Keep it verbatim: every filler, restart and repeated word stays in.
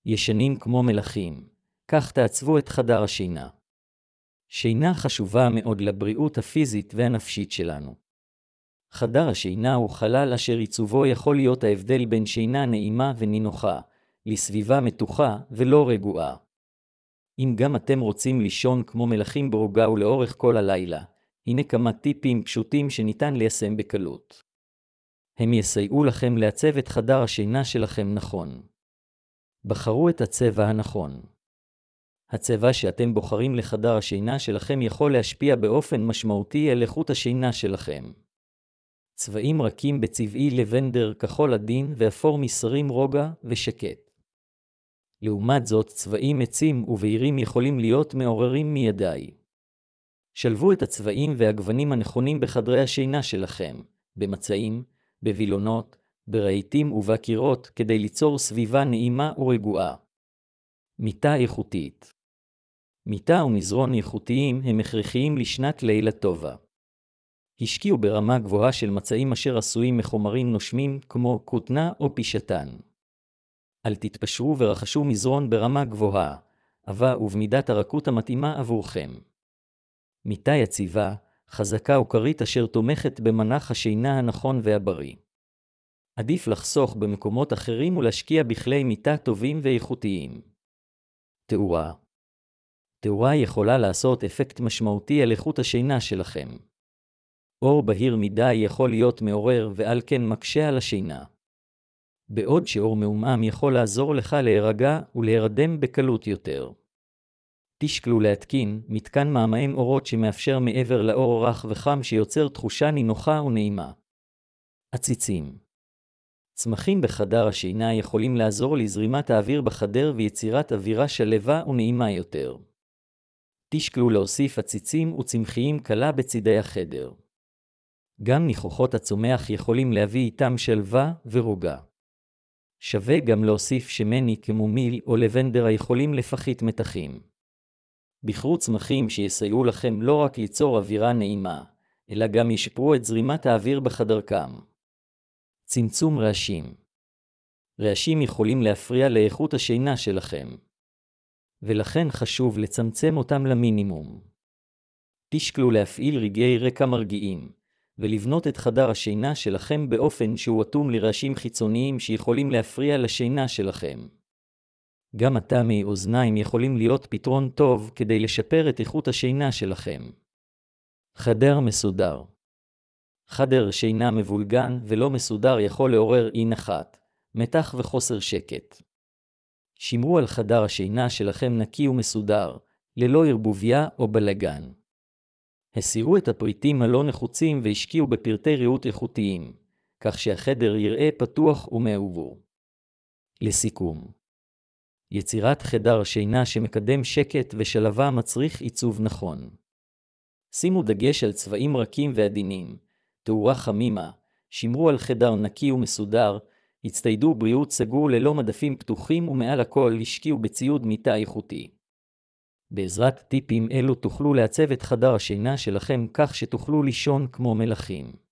ישנים כמו מלכים, כך תעצבו את חדר השינה. שינה חשובה מאוד לבריאות הפיזית והנפשית שלנו. חדר השינה הוא חלל אשר עיצובו יכול להיות ההבדל בין שינה נעימה ונינוחה, לסביבה מתוחה ולא רגועה. אם גם אתם רוצים לישון כמו מלכים ברוגע ולאורך כל הלילה, הנה כמה טיפים פשוטים שניתן ליישם בקלות. הם יסייעו לכם לעצב את חדר השינה שלכם נכון. בחרו את הצבע הנכון. הצבע שאתם בוחרים לחדר השינה שלכם יכול להשפיע באופן משמעותי על איכות השינה שלכם. צבעים רכים בצבעי לבנדר, כחול עדין ואפור מסרים רוגע ושקט. לעומת זאת, צבעים עצים ובהירים יכולים להיות מעוררים מידי. שלבו את הצבעים והגוונים הנכונים בחדרי השינה שלכם, במצעים, בווילונות, ברהיטים ובקירות, כדי ליצור סביבה נעימה ורגועה. מיטה איכותית. מיטה ומזרון איכותיים הם הכרחיים לשנת לילה טובה. השקיעו ברמה גבוהה של מצעים אשר עשויים מחומרים נושמים כמו כותנה או פישטן. אל תתפשרו ורכשו מזרון ברמה גבוהה, עבה ובמידת הרכות המתאימה עבורכם. מיטה יציבה, חזקה וקרית אשר תומכת במנח השינה הנכון והבריא. עדיף לחסוך במקומות אחרים ולהשקיע בכלי מיטה טובים ואיכותיים. תאורה. תאורה יכולה לעשות אפקט משמעותי על איכות השינה שלכם. אור בהיר מדי יכול להיות מעורר ועל כן מקשה על השינה. בעוד שאור מעומעם יכול לעזור לך להירגע ולהירדם בקלות יותר. תשקלו להתקין מתקן מעמעם אורות שמאפשר מעבר לאור רך וחם שיוצר תחושה נינוחה ונעימה. עציצים. צמחים בחדר השינה יכולים לעזור לזרימת האוויר בחדר ויצירת אווירה שלווה ונעימה יותר. תשקלו להוסיף עציצים וצמחיים קלה בצידי החדר. גם ניחוחות הצומח יכולים להביא איתם שלווה ורוגע. שווה גם להוסיף שמני כמומיל או לבנדר היכולים לפחית מתחים. בחרו צמחים שיסייעו לכם לא רק ליצור אווירה נעימה, אלא גם ישפרו את זרימת האוויר בחדרכם. צמצום רעשים. רעשים יכולים להפריע לאיכות השינה שלכם, ולכן חשוב לצמצם אותם למינימום. תשקלו להפעיל רגעי רקע מרגיעים, ולבנות את חדר השינה שלכם באופן שהוא אטום לרעשים חיצוניים שיכולים להפריע לשינה שלכם. גם אטמי אוזניים יכולים להיות פתרון טוב כדי לשפר את איכות השינה שלכם. חדר מסודר. חדר שינה מבולגן ולא מסודר יכול לעורר אי נחת, מתח וחוסר שקט. שמרו על חדר השינה שלכם נקי ומסודר, ללא ערבוביה או בלגן. הסירו את הפריטים הלא נחוצים והשקיעו בפרטי ריהוט איכותיים, כך שהחדר יראה פתוח ומאוורר. לסיכום, יצירת חדר שינה שמקדם שקט ושלווה מצריך עיצוב נכון. שימו דגש על צבעים רכים ועדינים, תאורה חמימה, שמרו על חדר נקי ומסודר, הצטיידו בריהוט סגור ללא מדפים פתוחים ומעל הכל השקיעו בציוד מיטה איכותי. בעזרת טיפים אלו תוכלו לעצב את חדר השינה שלכם כך שתוכלו לישון כמו מלכים.